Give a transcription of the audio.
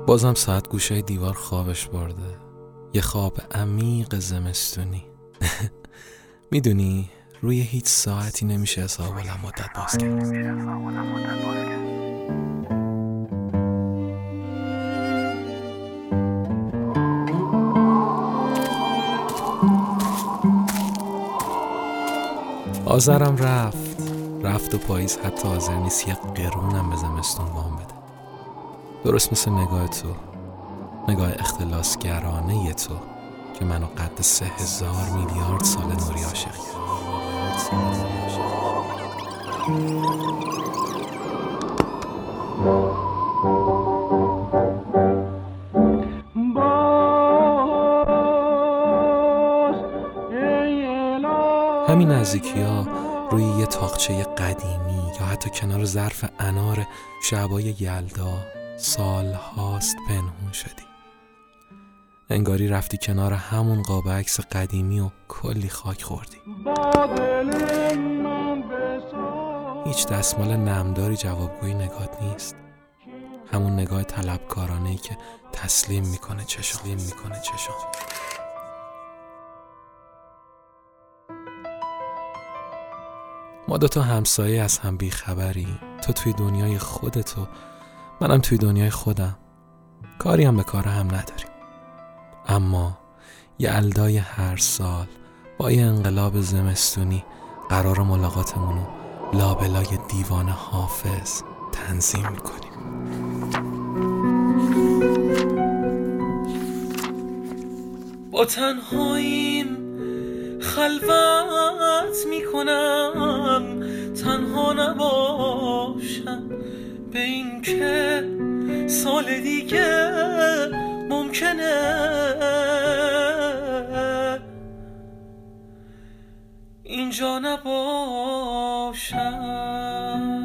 بازم ساعت گوشه دیوار خوابش برده، یه خواب عمیق زمستونی. میدونی روی هیچ ساعتی نمیشه حساب الان مدت باز کرد. آذرم رفت و پاییز حتی حاضر نیست یه قرونم به زمستون وام بده. درست مثل نگاه تو، نگاه اختلاسگرانه تو که منو قد 3000 میلیارد سال نوری عاشق کرد. همین نزدیکی ها روی یه تاقچه قدیمی یا حتی کنار ظرف انار شبای یلدا سال هاست پنهون شدی. انگاری رفتی کنار همون قاب عکس قدیمی و کلی خاک خوردی. هیچ دستمال نمداری جوابگوی نگات نیست. همون نگاه طلبکارانه‌ای که تسلیم میکنه چشام. ما دوتا همسایه از هم بیخبری، تو توی دنیای خودتو، منم توی دنیای خودم. کاری هم به کار هم نداریم. اما یلدای هر سال با یه انقلاب زمستونی قرار ملاقاتمونو لابلای دیوان حافظ تنظیم میکنیم. با تنهاییم خلوت میکنم، تنها نباشم به این که سال دیگه ممکنه اینجا نباشم.